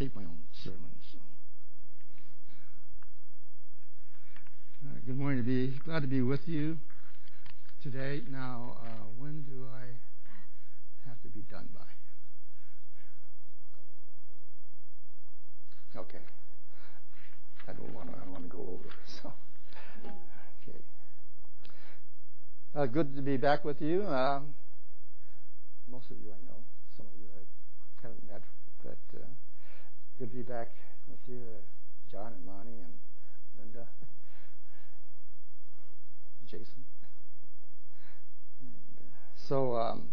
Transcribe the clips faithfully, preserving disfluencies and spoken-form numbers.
tape my own sermon. So. Uh, good morning. To be glad to be with you today. Now, uh, when do I have to be done by? Okay. I don't want to. I don't want to go over. So, okay. Uh, good to be back with you. Um, most of you I know. Some of you I haven't met, but uh, good to be back with you, uh, John and Monty and Linda, Jason. And, uh, so um,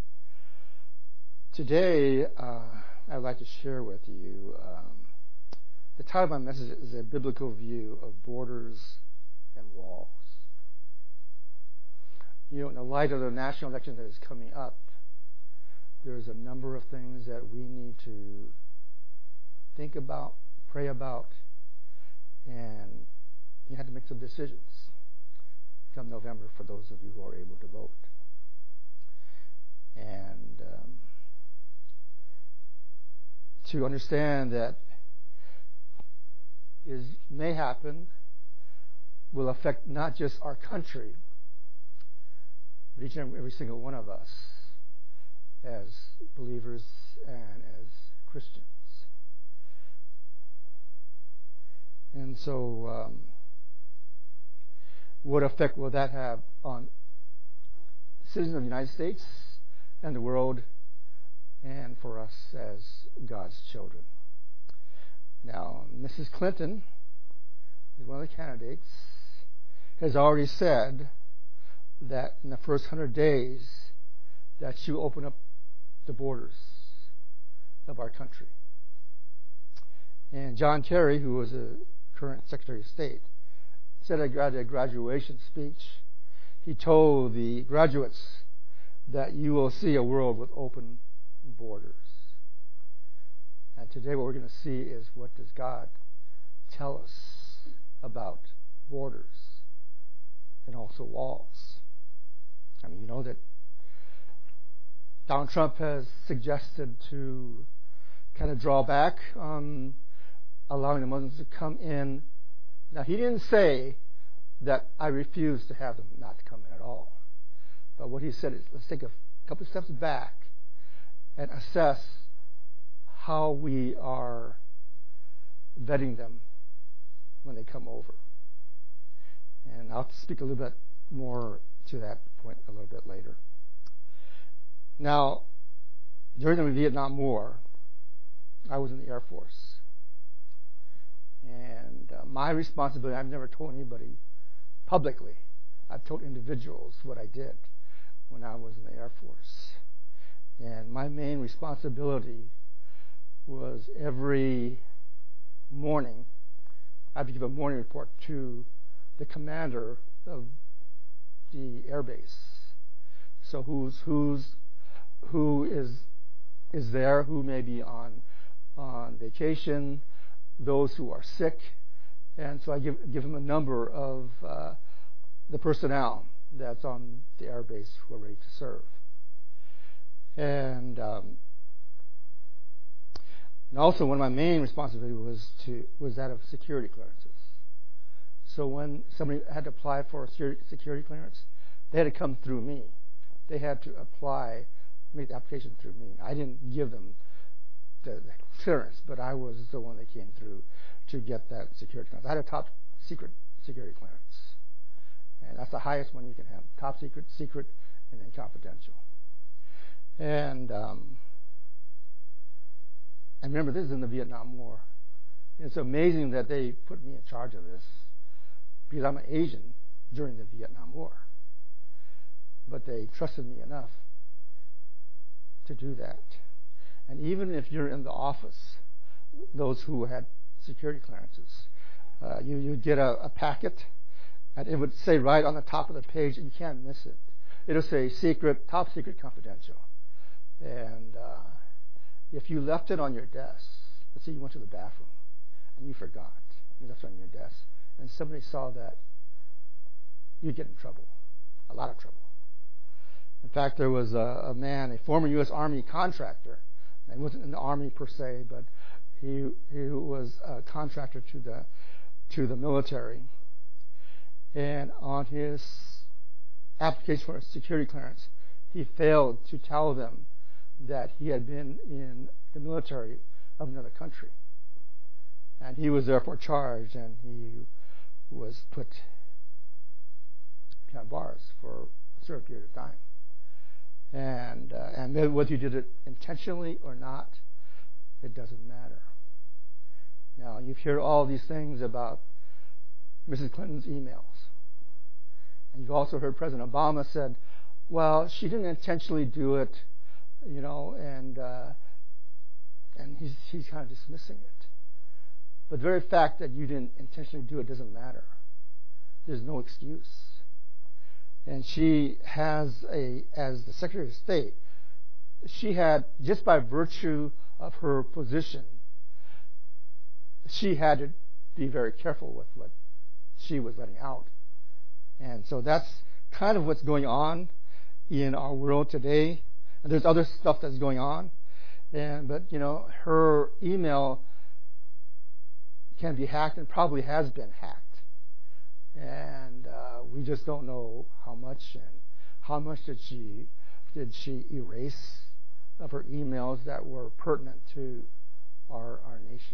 today uh, I'd like to share with you. Um, the title of my message is A Biblical View of Borders and Walls. You know, in the light of the national election that is coming up, there's a number of things that we need to think about, pray about, and you have to make some decisions come November for those of you who are able to vote. And um, to understand that is may happen will affect not just our country, but each and every single one of us as believers and as Christians. And so um, what effect will that have on citizens of the United States and the world and for us as God's children? Now, Missus Clinton, who's one of the candidates, has already said that in the first hundred days that she will open up the borders of our country. And John Kerry, who was a current Secretary of State, said at a graduation speech, he told the graduates that you will see a world with open borders. And today what we're going to see is, what does God tell us about borders and also walls? I mean, you know that Donald Trump has suggested to kind of draw back on allowing the Muslims to come in. Now, he didn't say that I refuse to have them not to come in at all. But what he said is, let's take a couple of steps back and assess how we are vetting them when they come over. And I'll speak a little bit more to that point a little bit later. Now, during the Vietnam War, I was in the Air Force. And uh, my responsibility, I've never told anybody publicly. I've told individuals what I did when I was in the Air Force. And my main responsibility was every morning, I had to give a morning report to the commander of the air base. So who's who's who is is there, who may be on on vacation, those who are sick, and so I give give him a number of uh, the personnel that's on the air base who are ready to serve. And um, and also one of my main responsibilities was to was that of security clearances. So when somebody had to apply for a security clearance, they had to come through me. They had to apply, make the application through me. I didn't give them the, the clearance, but I was the one that came through to get that security clearance. I had a top secret security clearance. And that's the highest one you can have. Top secret, secret, and then confidential. And um, I remember this is in the Vietnam War. It's amazing that they put me in charge of this because I'm an Asian during the Vietnam War. But they trusted me enough to do that. And even if you're in the office, those who had security clearances, uh, you you'd get a, a packet, and it would say right on the top of the page, and you can't miss it. It'll say secret, top secret, confidential. And uh, if you left it on your desk, let's say you went to the bathroom and you forgot, you left it on your desk, and somebody saw that, you'd get in trouble, a lot of trouble. In fact, there was a, a man, a former U S Army contractor. He wasn't in the Army per se, but He he was a contractor to the to the military, and on his application for a security clearance, he failed to tell them that he had been in the military of another country, and he was therefore charged, and he was put behind bars for a certain period of time. And uh, and whether you did it intentionally or not, it doesn't matter. Now, you've heard all these things about Missus Clinton's emails. And you've also heard President Obama said, well, she didn't intentionally do it, you know, and uh, and he's, he's kind of dismissing it. But the very fact that you didn't intentionally do it doesn't matter. There's no excuse. And she has a, as the Secretary of State, she had, just by virtue of her position, she had to be very careful with what she was letting out. And so that's kind of what's going on in our world today. And there's other stuff that's going on. And but, you know, her email can be hacked and probably has been hacked. And uh, we just don't know how much and how much did she did she erase of her emails that were pertinent to our our nation.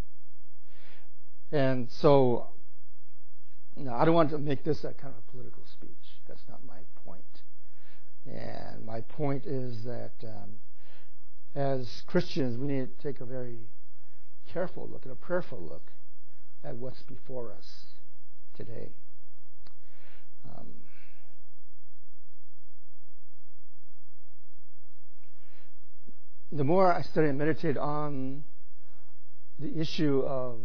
And so, you know, I don't want to make this a kind of a political speech. That's not my point. And my point is that um, as Christians, we need to take a very careful look and a prayerful look at what's before us today. Um, the more I study and meditate on the issue of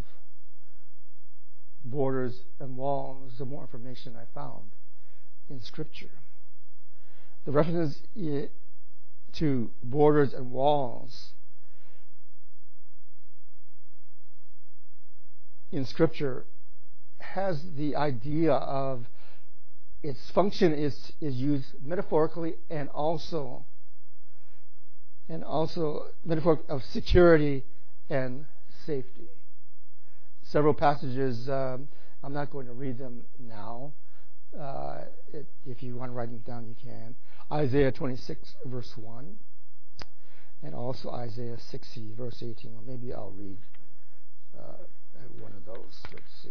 borders and walls, the more information I found in Scripture. The references to borders and walls in Scripture has the idea of its function is is used metaphorically and also and also metaphor of security and safety. Several passages, um, I'm not going to read them now. Uh, it, if you want to write them down, you can. Isaiah twenty-six, verse one, and also Isaiah sixty, verse eighteen. Or maybe I'll read uh, one of those. Let's see.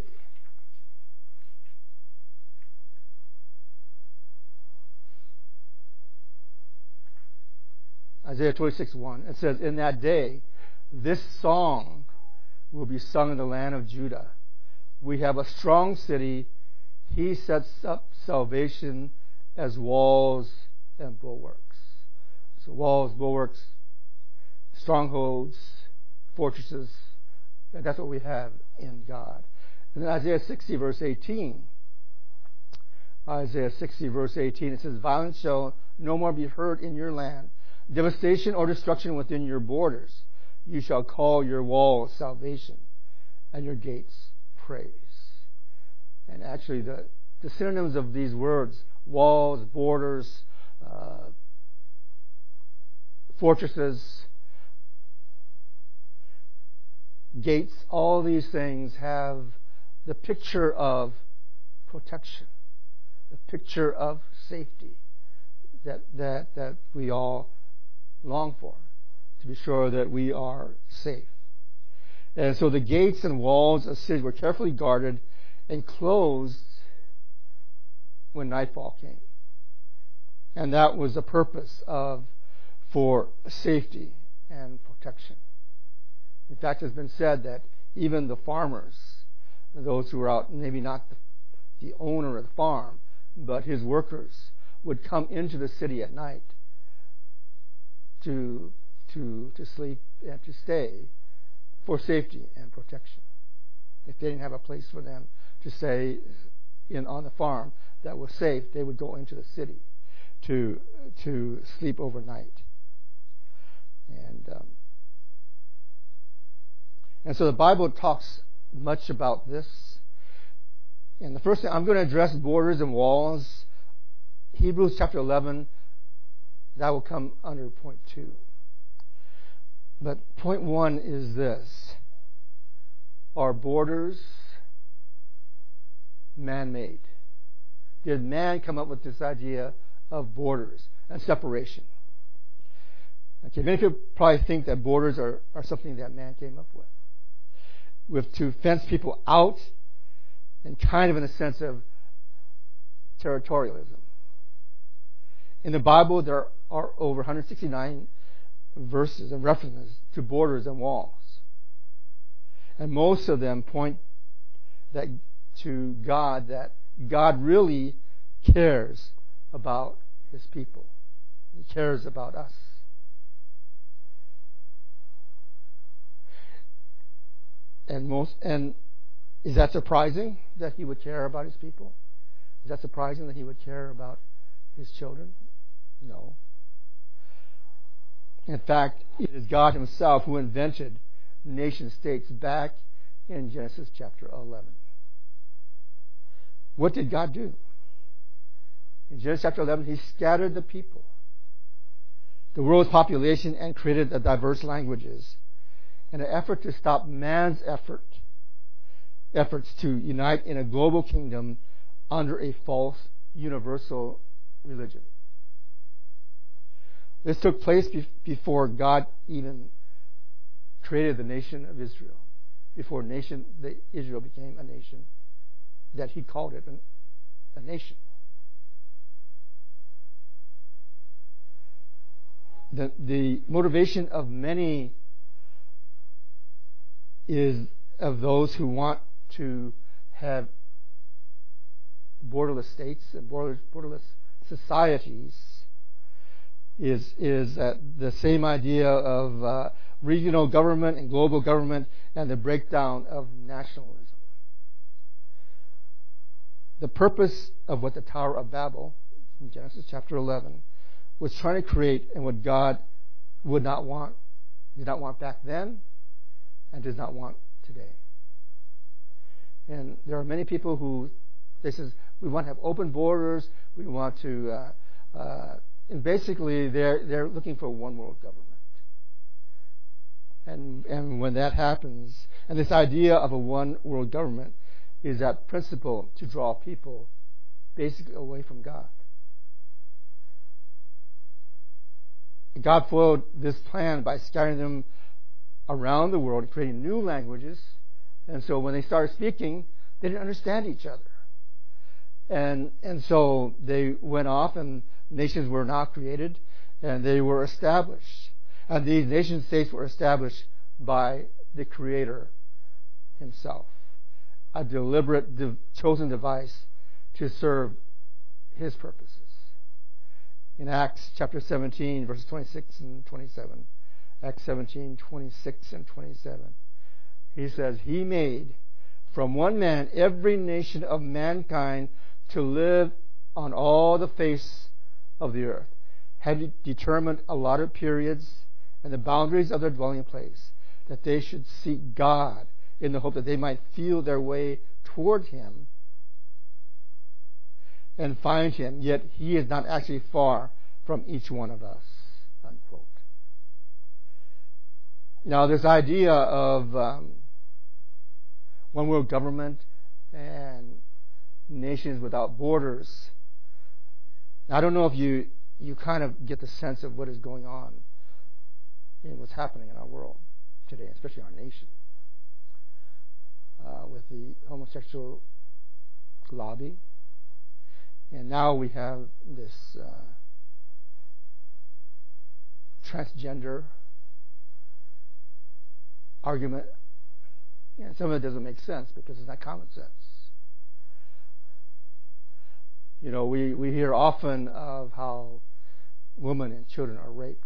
Isaiah twenty-six, one. It says, in that day, this song will be sung in the land of Judah. We have a strong city. He sets up salvation as walls and bulwarks. So walls, bulwarks, strongholds, fortresses. That's what we have in God. And then Isaiah sixty, verse eighteen. Isaiah sixty, verse eighteen. It says, violence shall no more be heard in your land. Devastation or destruction within your borders. You shall call your walls salvation and your gates praise. And actually the, the synonyms of these words, walls, borders, uh, fortresses, gates, all these things have the picture of protection, the picture of safety that that that we all long for, to be sure that we are safe. And so the gates and walls of cities were carefully guarded and closed when nightfall came. And that was the purpose of for safety and protection. In fact, it's been said that even the farmers, those who were out, maybe not the, the owner of the farm, but his workers, would come into the city at night to to to sleep and to stay for safety and protection. If they didn't have a place for them to stay in on the farm that was safe, they would go into the city to to sleep overnight. And um, and so the Bible talks much about this. And the first thing I'm going to address borders and walls. Hebrews chapter eleven. That will come under point two. But point one is this. are borders man-made? Did man come up with this idea of borders and separation? Okay, many people probably think that borders are, are something that man came up with. With to fence people out and kind of in a sense of territorialism. In the Bible, there are over one hundred sixty-nine verses and references to borders and walls. And most of them point that to God, that God really cares about His people. He cares about us. And most, and is that surprising that He would care about His people? Is that surprising that He would care about His children? No. In fact, it is God Himself who invented nation states back in Genesis chapter eleven. What did God do? In Genesis chapter eleven, He scattered the people, the world's population, and created the diverse languages in an effort to stop man's effort, efforts to unite in a global kingdom under a false universal religion. This took place be- before God even created the nation of Israel, before nation the Israel became a nation, that He called it an, a nation. The, the motivation of many is of those who want to have borderless states and borderless, borderless societies is is uh, the same idea of uh, regional government and global government and the breakdown of nationalism. The purpose of what the Tower of Babel, in Genesis chapter eleven, was trying to create, and what God would not want, did not want back then, and does not want today. And there are many people who, they says, we want to have open borders, we want to, uh, uh, and basically they're they're looking for a one world government. And and when that happens, and this idea of a one world government is that principle to draw people basically away from God. God foiled this plan by scattering them around the world, creating new languages. And so when they started speaking, they didn't understand each other. And and so they went off, and nations were now created, and they were established. And these nation states were established by the Creator Himself. A deliberate, de- chosen device to serve His purposes. In Acts chapter seventeen, verses twenty-six and twenty-seven, Acts seventeen, twenty-six and twenty-seven, He says, He made from one man every nation of mankind to live on all the face of the earth, having determined allotted periods and the boundaries of their dwelling place, that they should seek God in the hope that they might feel their way toward Him and find Him, yet He is not actually far from each one of us. Unquote. Now, this idea of um, one world government and nations without borders, I don't know if you, you kind of get the sense of what is going on in what's happening in our world today, especially our nation, uh, with the homosexual lobby. And now we have this uh, transgender argument. And some of it doesn't make sense because it's not common sense. You know, we, we hear often of how women and children are raped.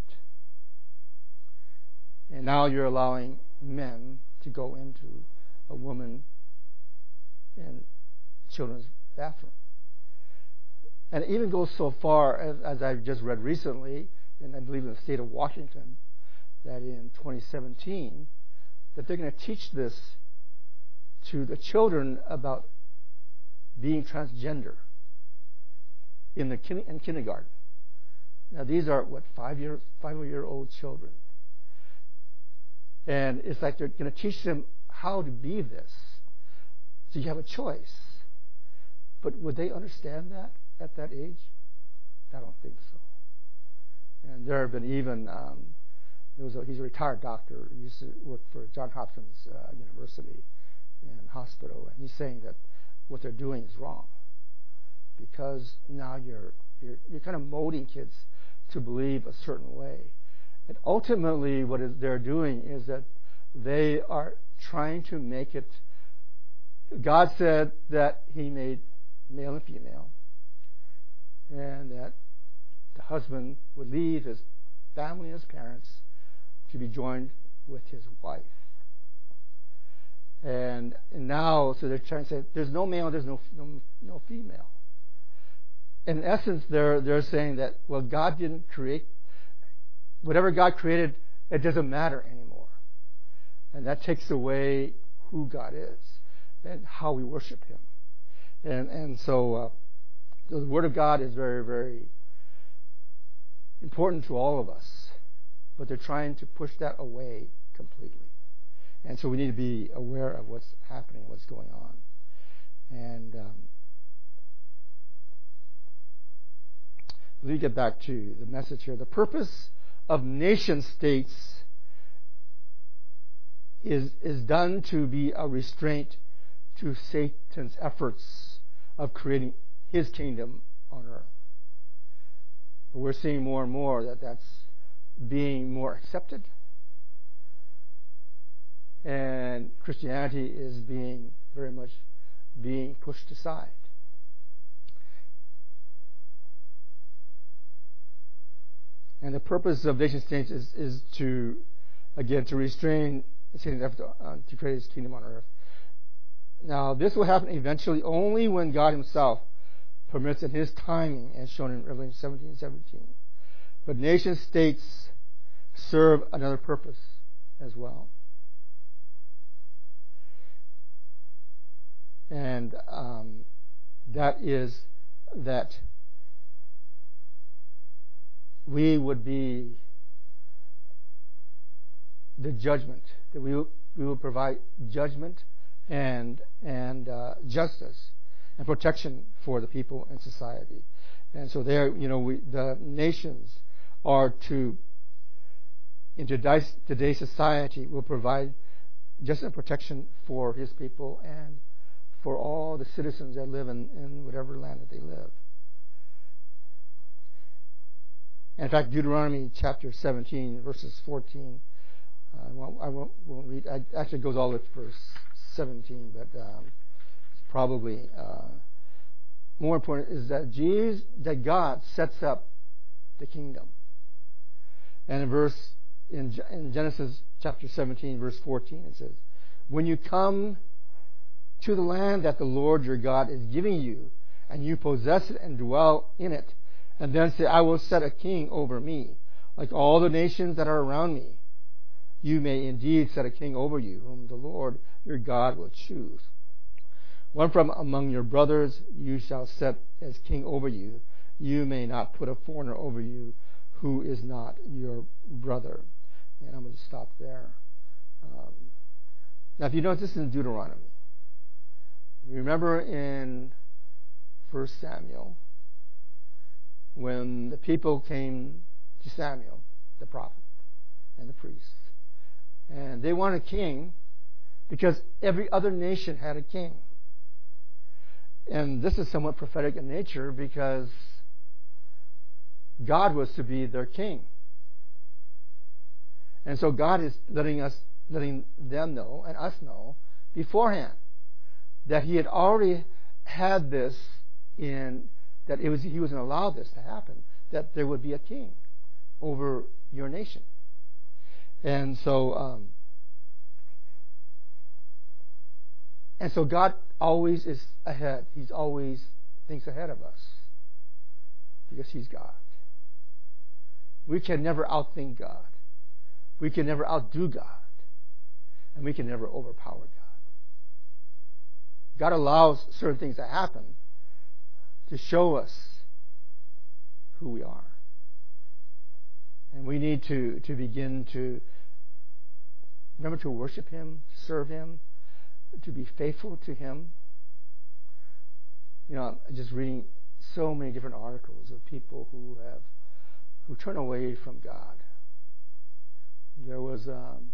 And now you're allowing men to go into a woman and children's bathroom. And it even goes so far, as, as I've just read recently, and I believe in the state of Washington, that in twenty seventeen, that they're going to teach this to the children about being transgender in the kin- in kindergarten. Now these are what five year five year old children, and it's like they're going to teach them how to be this. So you have a choice. But would they understand that at that age? I don't think so. And there have been even, um, there was a, he's a retired doctor who used to work for Johns Hopkins uh, University and hospital, and he's saying that what they're doing is wrong because now you're you're, you're kind of molding kids to believe a certain way. And ultimately what is, they're doing is that they are trying to make it. God said that He made male and female, and that the husband would leave his family and his parents to be joined with his wife. And, and now, so they're trying to say, there's no male, there's no no, no female. In essence, they're they're saying that, well, God didn't create, whatever God created, it doesn't matter anymore. And that takes away who God is and how we worship Him. And and so uh, the Word of God is very, very important to all of us. But they're trying to push that away completely. And so we need to be aware of what's happening, what's going on. And um, let me get back to the message here. The purpose of nation states is, is done to be a restraint to Satan's efforts of creating his kingdom on earth. We're seeing more and more that that's being more accepted. And Christianity is being very much being pushed aside. And the purpose of nation states is, is to, again, to restrain Satan's effort to, uh, to create his kingdom on earth. Now, this will happen eventually only when God Himself permits in His timing, as shown in Revelation seventeen seventeen. But nation states serve another purpose as well. And um, that is that we would be the judgment, that we will, we will provide judgment and and uh, justice and protection for the people and society. And so there, you know, we, the nations are to, in today's, today's society, will provide justice and protection for His people and for all the citizens that live in, in whatever land that they live. In fact, Deuteronomy chapter seventeen, verses fourteen, uh, I won't, I won't, won't read, it actually goes all the way to verse seventeen, but um, it's probably uh, more important is that Jesus, that God sets up the kingdom. And in verse in, in Genesis chapter seventeen, verse fourteen, it says, "When you come to the land that the Lord your God is giving you, and you possess it and dwell in it, and then say, I will set a king over me, like all the nations that are around me. You may indeed set a king over you, whom the Lord your God will choose. One from among your brothers you shall set as king over you. You may not put a foreigner over you who is not your brother." And I'm going to stop there. Um, now, if you notice, this is in Deuteronomy. Remember in First Samuel, when the people came to Samuel, the prophet, and the priest, and they wanted a king because every other nation had a king. And this is somewhat prophetic in nature because God was to be their king. And so God is letting us, letting them know, and us know, beforehand, that He had already had this in, that it was, He was going to allow this to happen, that there would be a king over your nation. And so, um, and so God always is ahead. He's always thinks ahead of us because He's God. We can never outthink God. We can never outdo God. And we can never overpower God. God allows certain things to happen to show us who we are. And we need to, to begin to remember to worship Him, serve Him, to be faithful to Him. You know, I'm just reading so many different articles of people who have who turn away from God. There was um,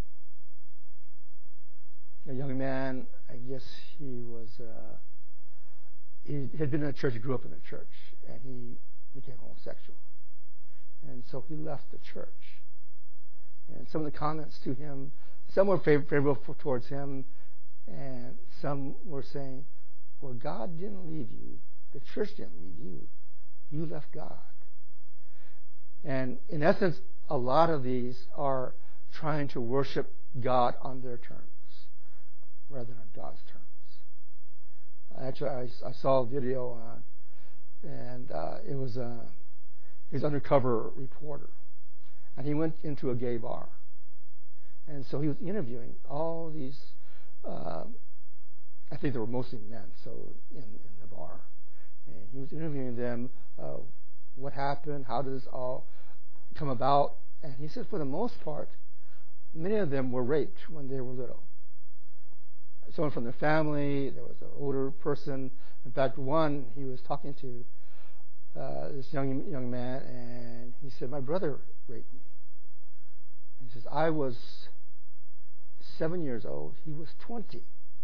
a young man, I guess he was, uh, he had been in a church, he grew up in a church, and he became homosexual. And so he left the church. And some of the comments to him, some were favorable towards him, and some were saying, well, God didn't leave you. The church didn't leave you. You left God. And in essence, a lot of these are trying to worship God on their terms rather than on God's terms. Actually, I, I saw a video on, and uh, it was a his undercover reporter, and he went into a gay bar, and so he was interviewing all these. Uh, I think they were mostly men, so in, in the bar, and he was interviewing them. Uh, what happened? How did this all come about? And he said, for the most part, many of them were raped when they were little. Someone from their family, there was an older person. In fact, one, he was talking to uh, this young young man, and he said, my brother raped me. And he says, I was seven years old. He was twenty.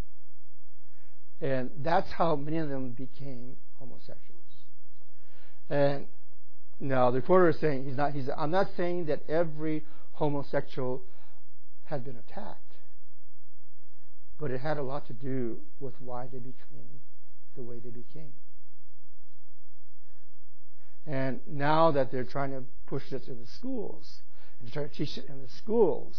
And that's how many of them became homosexuals. And now the reporter is saying, he's not, he's, I'm not saying that every homosexual had been attacked, but it had a lot to do with why they became the way they became. And now that they're trying to push this in the schools, and try to teach it in the schools,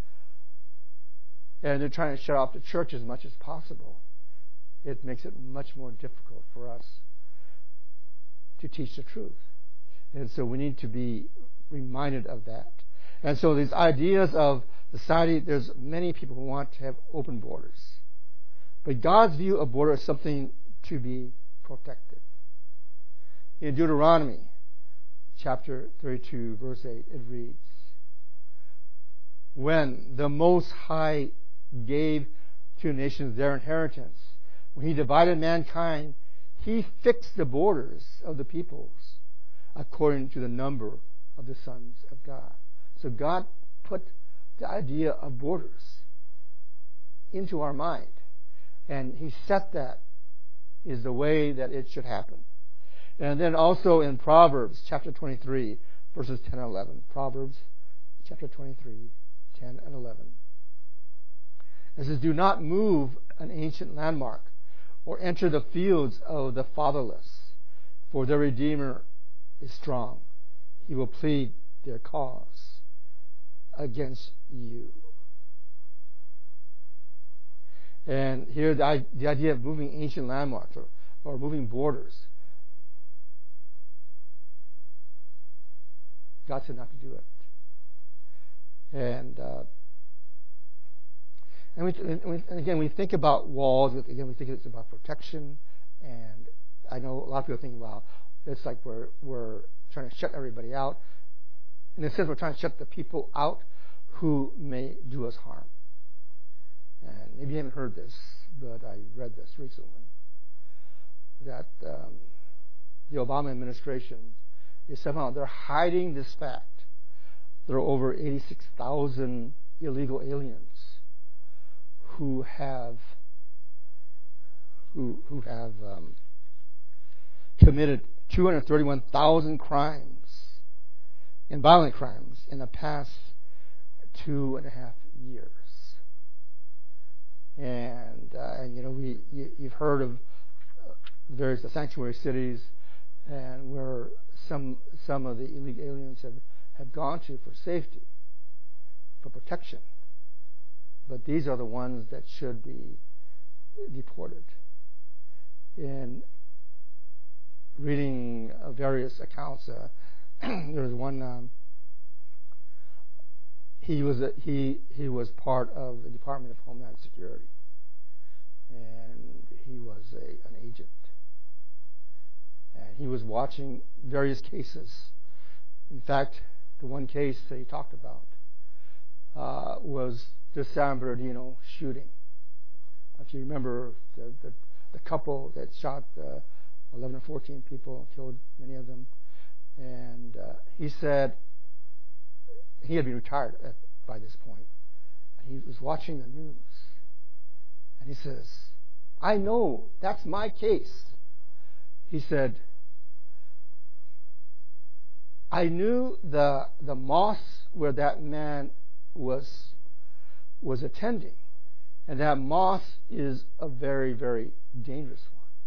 and they're trying to shut off the church as much as possible, it makes it much more difficult for us to teach the truth. And so we need to be reminded of that. And so these ideas of society, there's many people who want to have open borders. But God's view of border is something to be protected. In Deuteronomy chapter thirty-two, verse eight, it reads, when the Most High gave to the nations their inheritance, when He divided mankind, He fixed the borders of the peoples according to the number of the sons of God. So God put the idea of borders into our mind, and He set that is the way that it should happen. And then also in Proverbs chapter twenty-three, verses ten and eleven. Proverbs chapter twenty-three, ten and eleven. It says, do not move an ancient landmark or enter the fields of the fatherless, for their Redeemer is strong. He will plead their cause against you. And here the, the idea of moving ancient landmarks or, or moving borders, God said not to do it. And uh, and, we, and, we, and again, we think about walls. Again, we think it's about protection. And I know a lot of people think, well, it's like we're we're trying to shut everybody out. In a sense, we're trying to shut the people out who may do us harm. And maybe you haven't heard this, but I read this recently, that um, the Obama administration is somehow, they're hiding this fact. There are over eighty-six thousand illegal aliens who have who who have um, committed two hundred thirty-one thousand crimes and violent crimes in the past two and a half years. And uh, and you know we you, you've heard of various sanctuary cities, and where some some of the illegal aliens have, have gone to for safety, for protection. But these are the ones that should be deported. In reading uh, various accounts, uh, there was one. Um, he was a, he he was part of the Department of Homeland Security, and he was a, an agent. And he was watching various cases. In fact, the one case that he talked about uh, was the San Bernardino shooting. If you remember the, the, the couple that shot uh, eleven or fourteen people, killed many of them. And uh, he said, he had been retired at, by this point, and he was watching the news. And he says, I know that's my case. He said, I knew the the mosque where that man was was attending, and that mosque is a very, very dangerous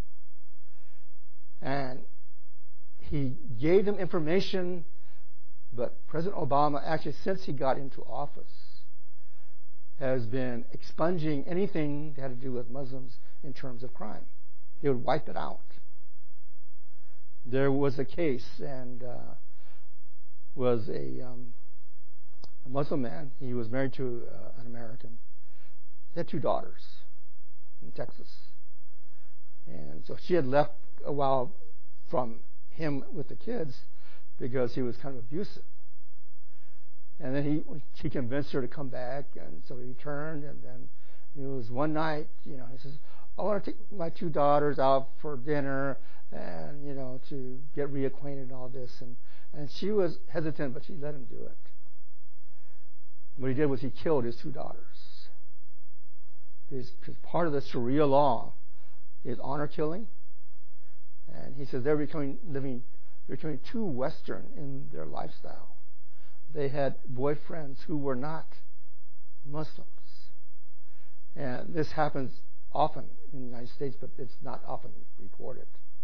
one. And he gave them information, but President Obama, actually since he got into office, has been expunging anything that had to do with Muslims in terms of crime. They would wipe it out. There was a case, and uh, was a, um, a Muslim man. He was married to uh, an American. They had two daughters in Texas. And so she had left a while from him with the kids because he was kind of abusive. And then he, he convinced her to come back, and so he returned. And then it was one night, you know, he says, I want to take my two daughters out for dinner and, you know, to get reacquainted and all this. And, and she was hesitant, but she let him do it. What he did was he killed his two daughters. Because part of the Sharia law is honor killing. And he says they're becoming living, they're becoming too Western in their lifestyle. They had boyfriends who were not Muslims. And this happens often in the United States, but it's not often reported.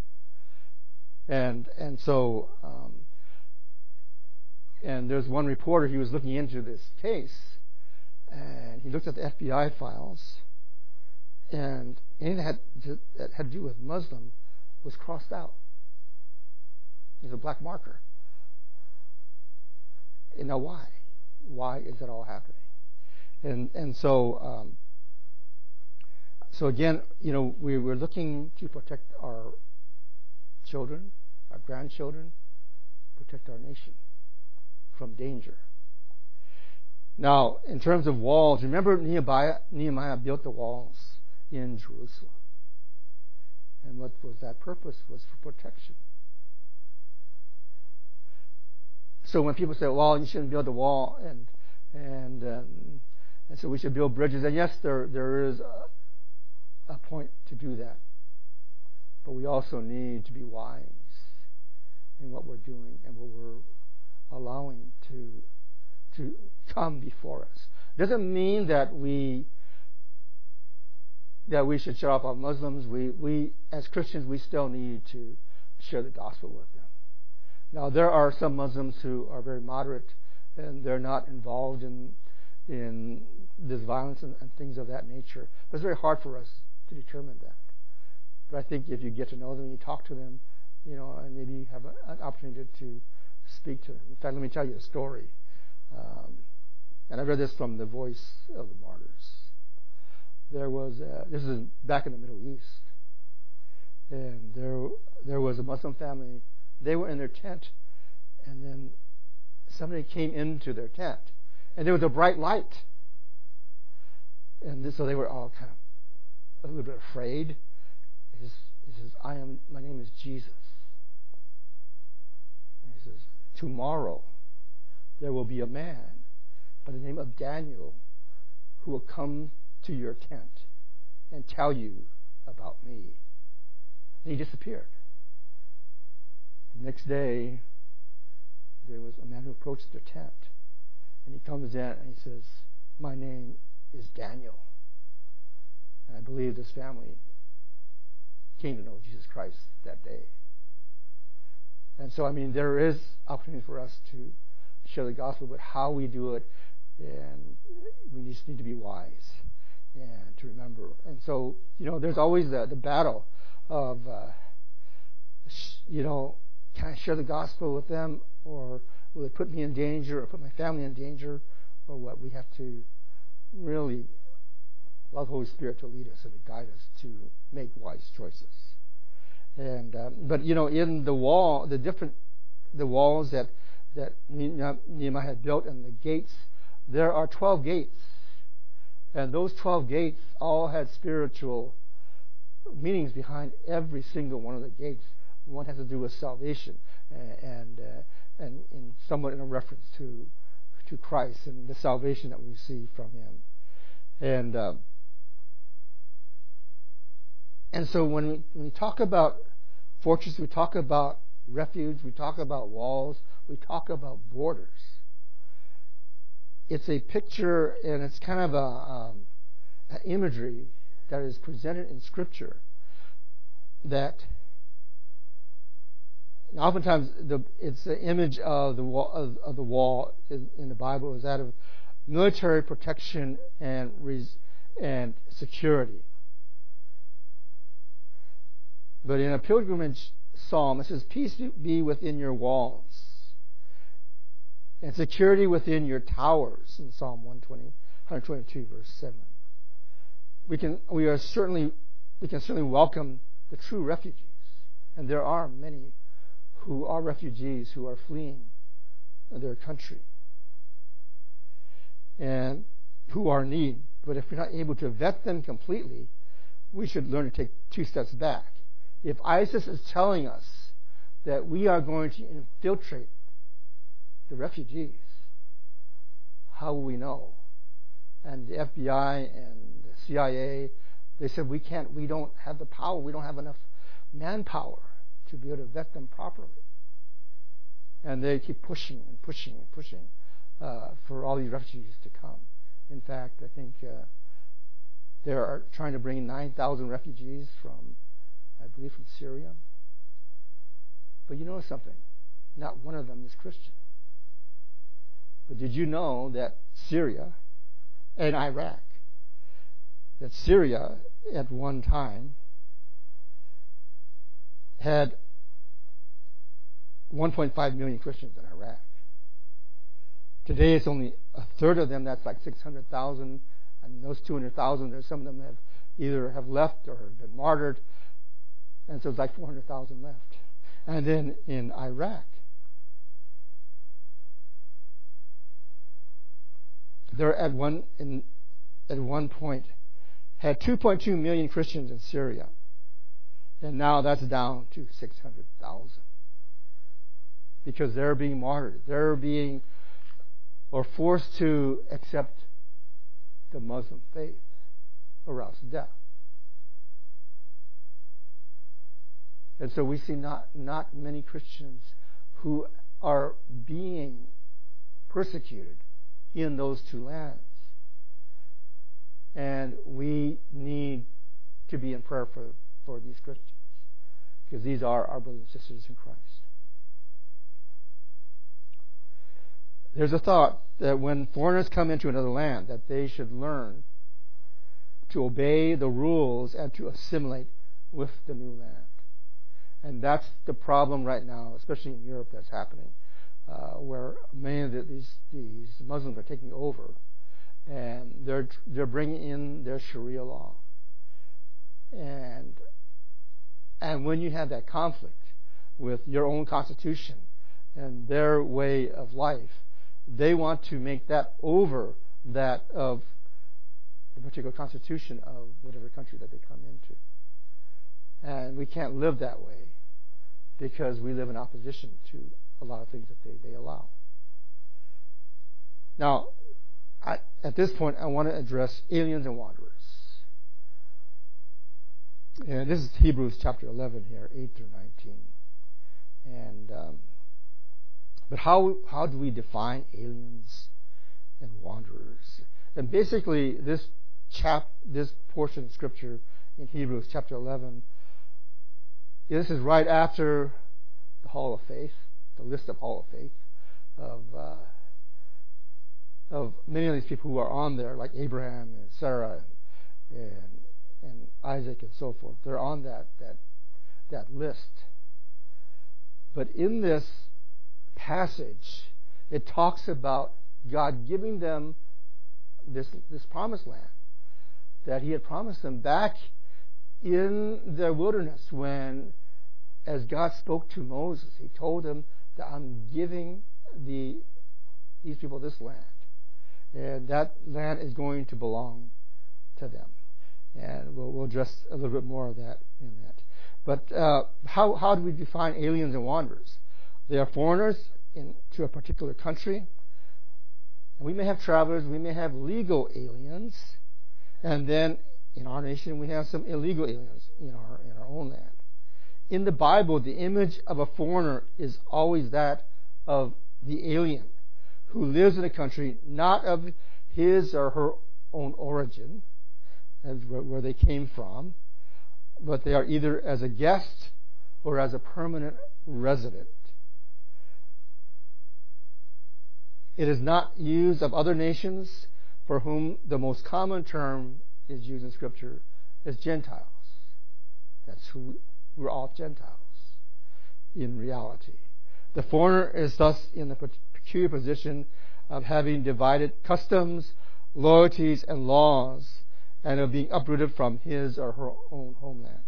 And and so, um, and there's one reporter, he was looking into this case, and he looked at the F B I files, and anything that had to, that had to do with Muslim was crossed out. It's a black marker. And now why? Why is that all happening? And and so um, so again, you know, we were looking to protect our children, our grandchildren, protect our nation from danger. Now, in terms of walls, remember Nehemiah, Nehemiah built the walls in Jerusalem. And what was that purpose? Was for protection. So when people say, well, you shouldn't build a wall, and and um, and so we should build bridges, and yes, there there is a, a point to do that. But we also need to be wise in what we're doing and what we're allowing to to come before us. Doesn't mean that we that we should shut off our Muslims. We we as Christians we still need to share the gospel with them. Now there are some Muslims who are very moderate and they're not involved in in this violence and, and things of that nature. But it's very hard for us to determine that. But I think if you get to know them, you talk to them, you know, and maybe you have a, an opportunity to speak to them. In fact, let me tell you a story. Um, and I read this from the Voice of the Martyrs. There was a, this is back in the Middle East, and there there was a Muslim family. They were in their tent, and then somebody came into their tent, and there was a bright light, and this, so they were all kind of a little bit afraid. He says, he says, "I am. My name is Jesus." And he says, "Tomorrow, there will be a man by the name of Daniel who will come to your tent and tell you about me." And he disappeared. The next day, there was a man who approached their tent, and he comes in and he says, "My name is Daniel." And I believe this family came to know Jesus Christ that day. And so, I mean, there is opportunity for us to share the gospel, but how we do it, and we just need to be wise and to remember. And so, you know, there's always the, the battle of, uh, you know, can I share the gospel with them, or will it put me in danger, or put my family in danger, or what? We have to really allow the Holy Spirit to lead us and to guide us to make wise choices. And um, but you know, in the wall, the different the walls that that Nehemiah had built and the gates, there are twelve gates, And those twelve gates all had spiritual meanings behind every single one of the gates. One has to do with salvation, and and, uh, and, and somewhat in a reference to to Christ and the salvation that we receive from Him. And uh, and so when we, when we talk about fortress, we talk about refuge, we talk about walls, we talk about borders. It's a picture, and it's kind of a um, an imagery that is presented in Scripture that oftentimes the, it's the image of the wall, of, of the wall in, in the Bible is that of military protection and res, and security. But in a pilgrimage psalm, it says, "Peace be within your walls, and security within your towers," in Psalm one twenty, one twenty-two, verse seven. We can we are certainly we can certainly welcome the true refugees, and there are many who are refugees who are fleeing their country and who are in need. But if we're not able to vet them completely, we should learn to take two steps back. If ISIS is telling us that we are going to infiltrate the refugees, how will we know? And the F B I and the C I A, they said we can't, we don't have the power, we don't have enough manpower to be able to vet them properly. And they keep pushing and pushing and pushing uh, for all these refugees to come. In fact, I think uh, they are trying to bring nine thousand refugees from, I believe, from Syria. But you know something? Not one of them is Christian. But did you know that Syria and Iraq, that Syria at one time had one point five million Christians in Iraq. Today it's only a third of them, that's like six hundred thousand, and those two hundred thousand, there's some of them that have either have left or have been martyred, and so it's like four hundred thousand left. And then in Iraq, they're at one in at one point had two point two million Christians in Syria, and now that's down to six hundred thousand. Because they're being martyred. They're being or forced to accept the Muslim faith or else death. And so we see not, not many Christians who are being persecuted in those two lands. And we need to be in prayer for, for these Christians, because these are our brothers and sisters in Christ. There's a thought that when foreigners come into another land, that they should learn to obey the rules and to assimilate with the new land. And that's the problem right now, especially in Europe, that's happening, uh, where many of the, these these Muslims are taking over, and they're they're bringing in their Sharia law. And and when you have that conflict with your own constitution and their way of life, they want to make that over that of the particular constitution of whatever country that they come into. And we can't live that way because we live in opposition to a lot of things that they, they allow. Now, I, at this point, I want to address aliens and wanderers. And this is Hebrews chapter eleven here, eight through nineteen. And um, but how how do we define aliens and wanderers? And basically, this chap, this portion of Scripture in Hebrews chapter eleven, this is right after the Hall of Faith, the list of Hall of Faith of uh, of many of these people who are on there, like Abraham and Sarah and, and and Isaac and so forth. They're on that that that list. But in this passage, it talks about God giving them this this promised land that He had promised them back in the wilderness, when, as God spoke to Moses, He told him that I'm giving the these people this land, and that land is going to belong to them. And we'll, we'll address a little bit more of that in that. But uh, how, how do we define aliens and wanderers? They are foreigners into a particular country. And we may have travelers, we may have legal aliens, and then in our nation we have some illegal aliens in our in our own land. In the Bible, the image of a foreigner is always that of the alien who lives in a country not of his or her own origin, as where they came from, but they are either as a guest or as a permanent resident. It is not used of other nations, for whom the most common term is used in Scripture as Gentiles. That's who we're all Gentiles in reality. The foreigner is thus in the peculiar position of having divided customs, loyalties, and laws, and of being uprooted from his or her own homeland.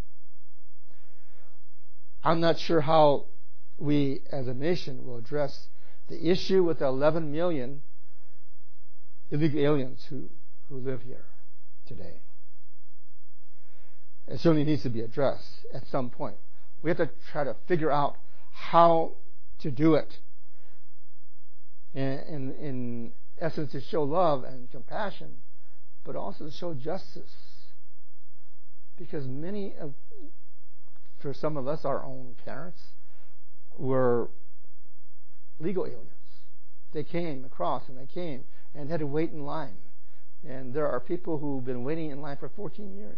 I'm not sure how we as a nation will address the issue with the eleven million illegal aliens who, who live here today. It certainly needs to be addressed at some point. We have to try to figure out how to do it. In, in, in essence, to show love and compassion, but also to show justice. Because many of, for some of us, our own parents, were legal aliens. They came across and they came and had to wait in line. And there are people who've been waiting in line for fourteen years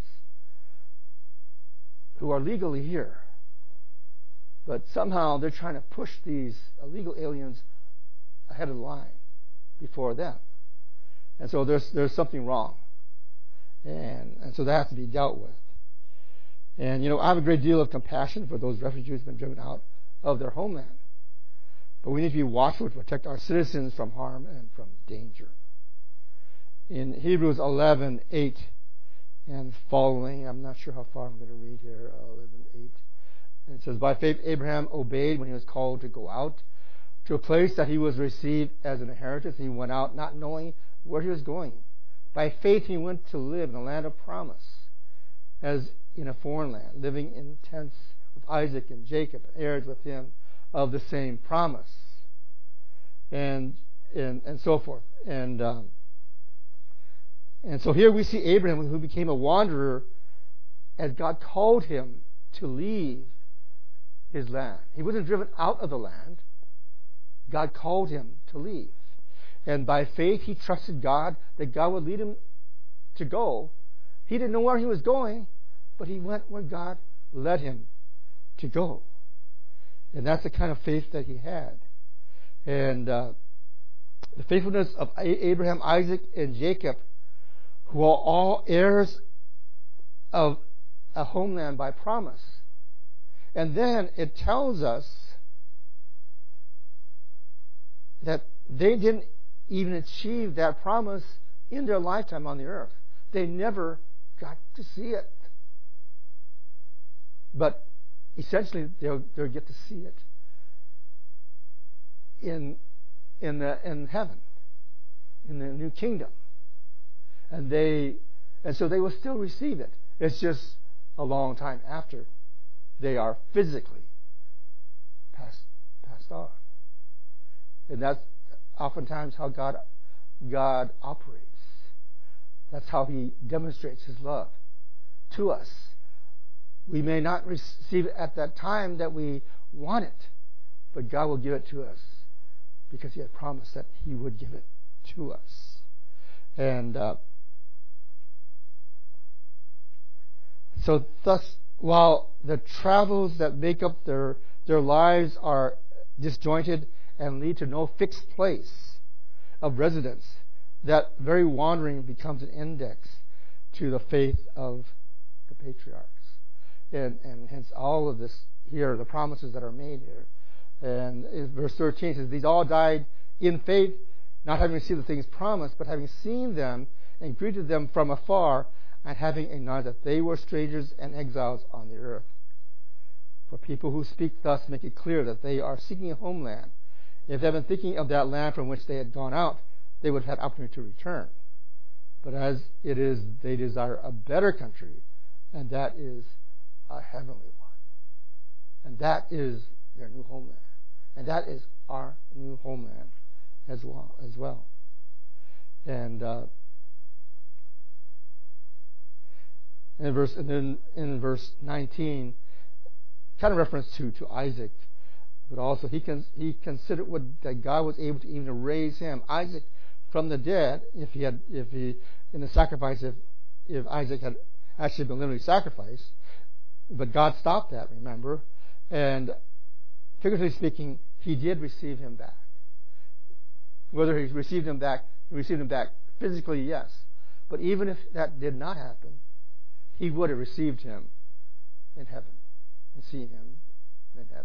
who are legally here. But somehow they're trying to push these illegal aliens ahead of the line before them. And so there's there's something wrong. And, and so that has to be dealt with. And, you know, I have a great deal of compassion for those refugees who have been driven out of their homeland. But we need to be watchful to protect our citizens from harm and from danger. In Hebrews eleven eight and following, I'm not sure how far I'm going to read here, eleven eight. And it says, by faith Abraham obeyed when he was called to go out to a place that he was received as an inheritance. He went out not knowing where he was going. By faith he went to live in the land of promise, as in a foreign land, living in tents with Isaac and Jacob, and heirs with him of the same promise, and and and so forth. And um, and so here we see Abraham, who became a wanderer, as God called him to leave his land. He wasn't driven out of the land. God called him to leave. And by faith, he trusted God that God would lead him to go. He didn't know where he was going, but he went where God led him to go. And that's the kind of faith that he had. And uh, the faithfulness of Abraham, Isaac, and Jacob, who are all heirs of a homeland by promise. And then it tells us that they didn't even achieve that promise in their lifetime on the earth. They never got to see it. But essentially, they'll, they'll get to see it in in the in heaven, in the new kingdom, and they and so they will still receive it. It's just a long time after they are physically passed passed on, and that's oftentimes how God God operates. That's how He demonstrates His love to us. We may not receive it at that time that we want it, but God will give it to us because He had promised that He would give it to us. And uh, so thus, while the travels that make up their, their lives are disjointed and lead to no fixed place of residence, that very wandering becomes an index to the faith of the patriarchs. And, and hence all of this here, the promises that are made here. And verse thirteen says, these all died in faith, not having received the things promised, but having seen them and greeted them from afar, and having acknowledged that they were strangers and exiles on the earth. For people who speak thus make it clear that they are seeking a homeland. If they had been thinking of that land from which they had gone out, they would have had opportunity to return. but as it is, they desire a better country, and that is a heavenly one. And that is their new homeland. And that is our new homeland as well. As well. And uh, in verse, and then in verse nineteen, kind of reference to, to Isaac, but also he can he considered what that God was able to even raise him, Isaac, from the dead, if he had if he in the sacrifice if if Isaac had actually been literally sacrificed, but God stopped that, remember, and figuratively speaking, he did receive him back. Whether he received him back, he received him back physically, yes, but even if that did not happen, he would have received him in heaven and seen him in heaven.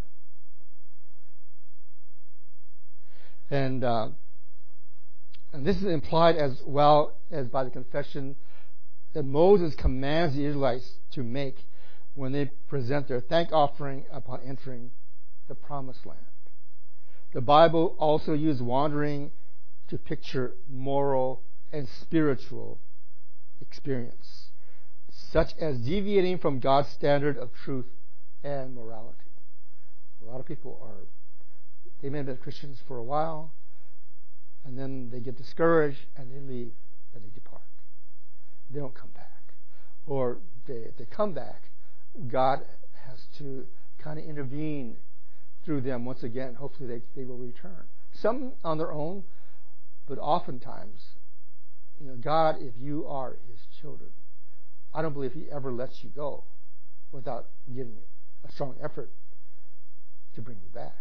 And uh, and this is implied as well as by the confession that Moses commands the Israelites to make when they present their thank offering upon entering the promised land. The Bible also used wandering to picture moral and spiritual experience, such as deviating from God's standard of truth and morality. A lot of people are, they may have been Christians for a while, and then they get discouraged, and they leave, and they depart. They don't come back. Or they, if they come back, God has to kind of intervene through them once again. Hopefully they, they will return. Some on their own, but oftentimes, you know, God, if you are His children, I don't believe He ever lets you go without giving a strong effort to bring you back.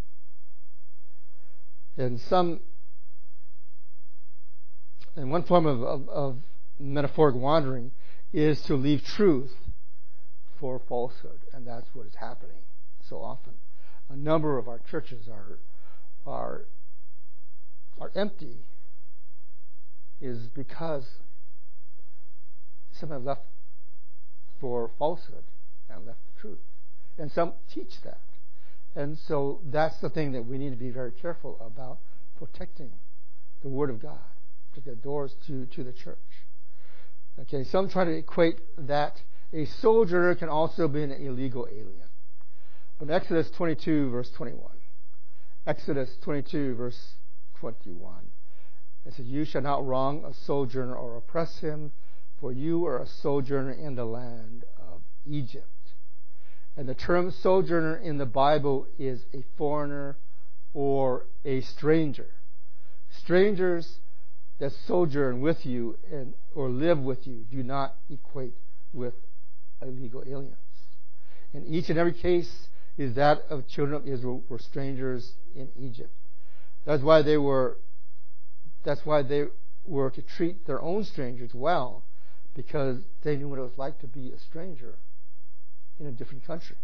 And some, and one form of, of, of metaphoric wandering is to leave truth for falsehood, and that's what is happening so often. A number of our churches are are are empty is because some have left for falsehood and left the truth, and some teach that. And so that's the thing that we need to be very careful about, protecting the Word of God, to the doors to, to the church. Okay, some try to equate that a sojourner can also be an illegal alien. But Exodus twenty-two, verse twenty-one. Exodus twenty-two, verse twenty-one. It says, "You shall not wrong a sojourner or oppress him, for you are a sojourner in the land of Egypt." And the term sojourner in the Bible is a foreigner or a stranger. Strangers that sojourn with you and or live with you do not equate with illegal aliens. In each and every case is that of children of Israel were strangers in Egypt. That's why they were that's why they were to treat their own strangers well, because they knew what it was like to be a stranger in a different country.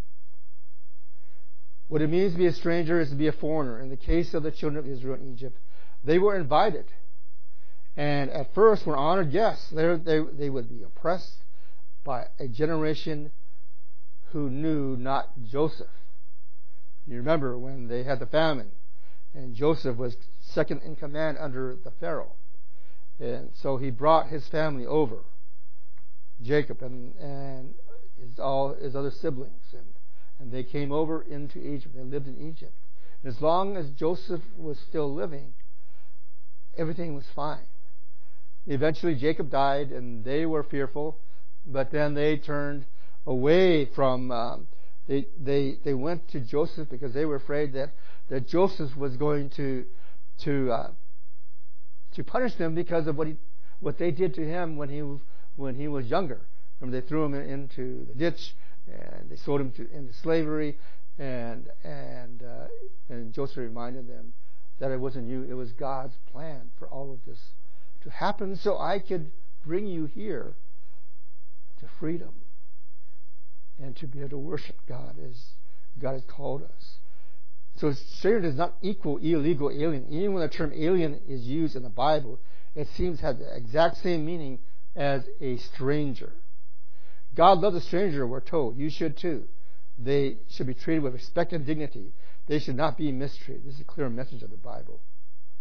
What it means to be a stranger is to be a foreigner. In the case of the children of Israel in Egypt, they were invited. And at first were honored guests. They, they, they would be oppressed by a generation who knew not Joseph. You remember when they had the famine, and Joseph was second in command under the Pharaoh. And so he brought his family over, Jacob and, and his, all his other siblings, and, and they came over into Egypt. They lived in Egypt. And as long as Joseph was still living, everything was fine. Eventually Jacob died, and they were fearful, but then they turned away from, um, they, they, they went to Joseph because they were afraid that, that Joseph was going to, to, uh, to punish them because of what he, what they did to him when he, when he was younger. Remember, they threw him into the ditch, and they sold him to, into slavery, and, and, uh, and Joseph reminded them that it wasn't you, it was God's plan for all of this to happen so I could bring you here to freedom and to be able to worship God as God has called us. So stranger does not equal illegal alien. Even when the term alien is used in the Bible, it seems to have the exact same meaning as a stranger. God loves a stranger, we're told. You should too. They should be treated with respect and dignity. They should not be mistreated. This is a clear message of the Bible.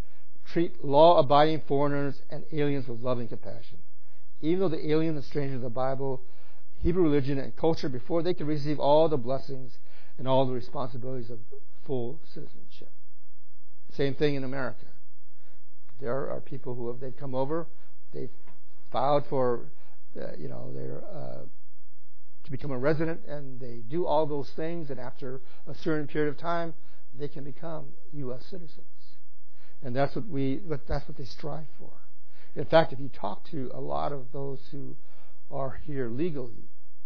treat law-abiding foreigners and aliens with loving compassion. Even though the alien and stranger of the Bible, Hebrew religion, and culture, before they can receive all the blessings and all the responsibilities of full citizenship. Same thing in America. There are people who have they've come over, they've filed for, uh, you know, they're uh, to become a resident, and they do all those things, and after a certain period of time, they can become U S citizens. And that's what we, that's what they strive for. In fact, if you talk to a lot of those who are here legally,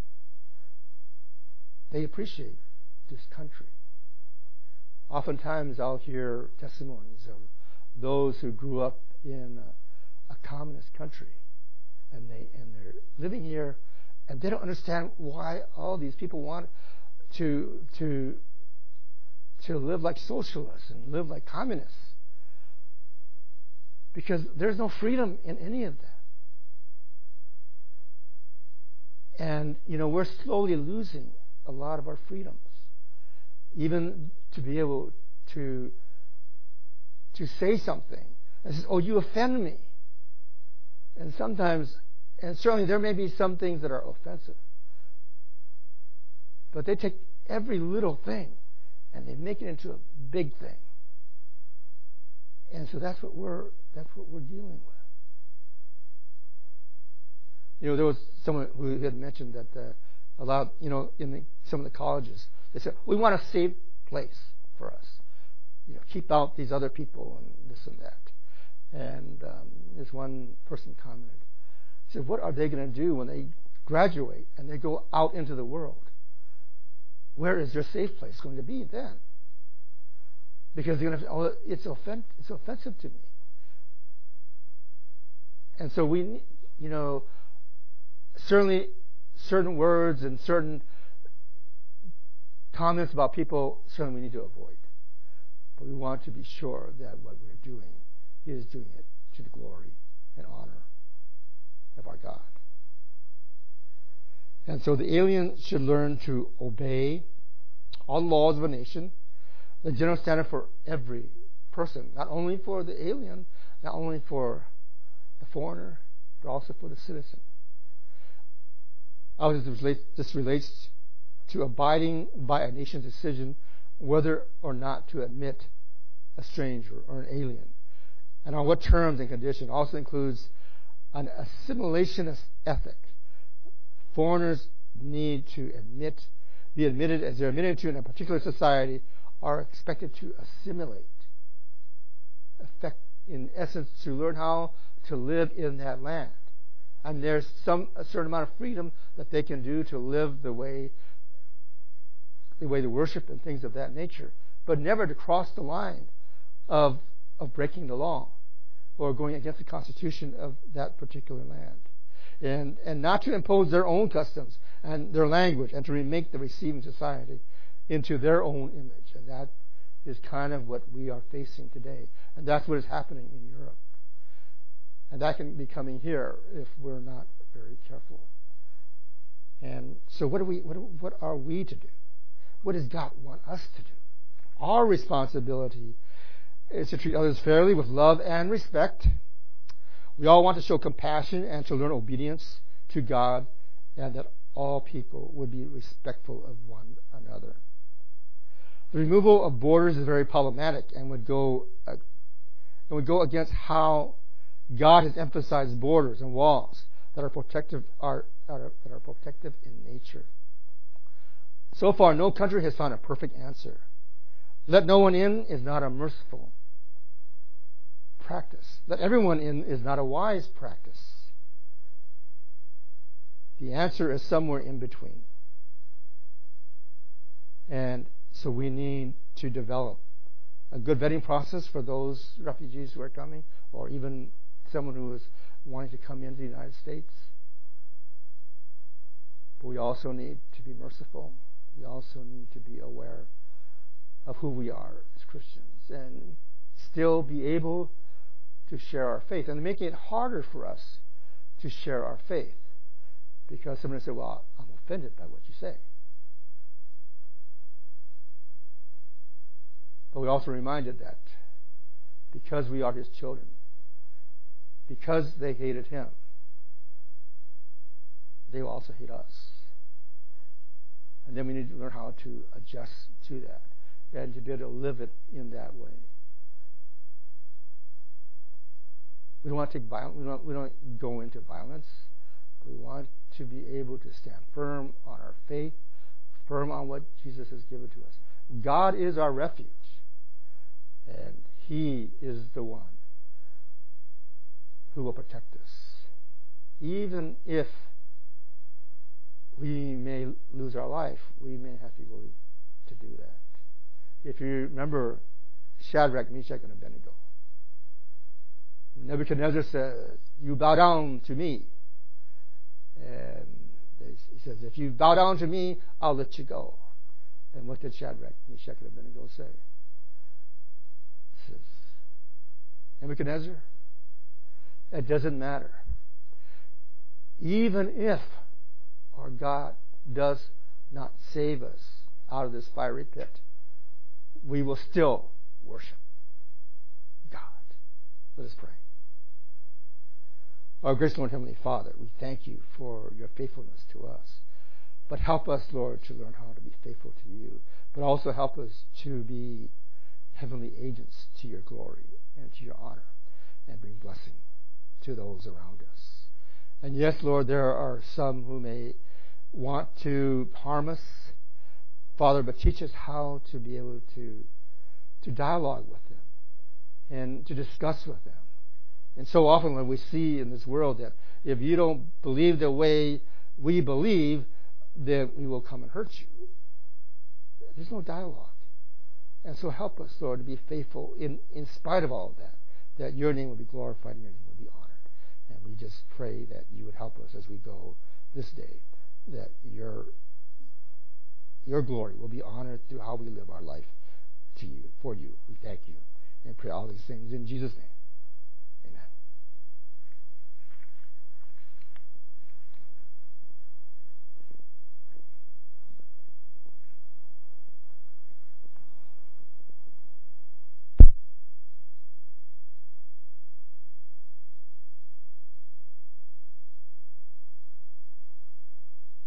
they appreciate this country. Oftentimes I'll hear testimonies of those who grew up in a, a communist country, and they and they're living here, and they don't understand why all these people want to to to live like socialists and live like communists, because there's no freedom in any of that. And you know, we're slowly losing a lot of our freedoms, even to be able to to say something and says, "Oh, you offend me." And sometimes, and certainly there may be some things that are offensive, but they take every little thing and they make it into a big thing. And so that's what we're that's what we're dealing with. You know, there was someone who had mentioned that uh, a lot, you know, in the, some of the colleges, they said, "We want a safe place for us. You know, keep out these other people and this and that." And um, this one person commented, said, "What are they going to do when they graduate and they go out into the world? Where is their safe place going to be then? Because they're going to, oh, it's offen- it's offensive to me." And so we, you know, certainly certain words and certain comments about people, certainly we need to avoid. But we want to be sure that what we're doing is doing it to the glory and honor of our God. And so the alien should learn to obey all the laws of a nation, the general standard for every person, not only for the alien, not only for the foreigner, but also for the citizen. Obviously, this relates, this relates to abiding by a nation's decision whether or not to admit a stranger or an alien, and on what terms and conditions. Also includes an assimilationist ethic. Foreigners need to admit, be admitted as they're admitted to in a particular society, are expected to assimilate, effect, in essence, to learn how to live in that land. And there's some a certain amount of freedom that they can do to live the way the way to worship and things of that nature, but never to cross the line of of breaking the law or going against the constitution of that particular land, and and not to impose their own customs and their language and to remake the receiving society into their own image. And that is kind of what we are facing today, and that's what is happening in Europe. And that can be coming here if we're not very careful. And so what do we what, what are we to do? What does God want us to do? Our responsibility is to treat others fairly with love and respect. We all want to show compassion and to learn obedience to God, and that all people would be respectful of one another. The removal of borders is very problematic and would go uh, and would go against how God has emphasized borders and walls that are protective are, are that are protective in nature. So far, no country has found a perfect answer. Let no one in is not a merciful practice. Let everyone in is not a wise practice. The answer is somewhere in between. And so we need to develop a good vetting process for those refugees who are coming, or even someone who is wanting to come into the United States. But we also need to be merciful. We also need to be aware of who we are as Christians and still be able to share our faith, and making it harder for us to share our faith because someone said, "Well, I'm offended by what you say." But we also reminded that because we are his children, because they hated him, they will also hate us. And then we need to learn how to adjust to that and to be able to live it in that way. We don't want to take violence. We don't, we don't go into violence. We want to be able to stand firm on our faith, firm on what Jesus has given to us. God is our refuge, and he is the one who will protect us, even if we may lose our life. We may have to be willing to do that. If you remember Shadrach, Meshach, and Abednego, Nebuchadnezzar says, "You bow down to me." And he says, "If you bow down to me, I'll let you go." And what did Shadrach, Meshach, and Abednego say? He says, "Nebuchadnezzar, it doesn't matter. Even if our God does not save us out of this fiery pit, we will still worship God." Let us pray. Our gracious Lord, Heavenly Father, we thank you for your faithfulness to us. But help us, Lord, to learn how to be faithful to you. But also help us to be heavenly agents to your glory and to your honor, and bring blessing to those around us. And yes, Lord, there are some who may want to harm us, Father, but teach us how to be able to, to dialogue with them and to discuss with them. And so often when we see in this world that if you don't believe the way we believe, then we will come and hurt you. There's no dialogue. And so help us, Lord, to be faithful in, in spite of all of that, that your name will be glorified and your name will be honored. And we just pray that you would help us as we go this day, that your, your glory will be honored through how we live our life to you, for you. We thank you and pray all these things in Jesus' name.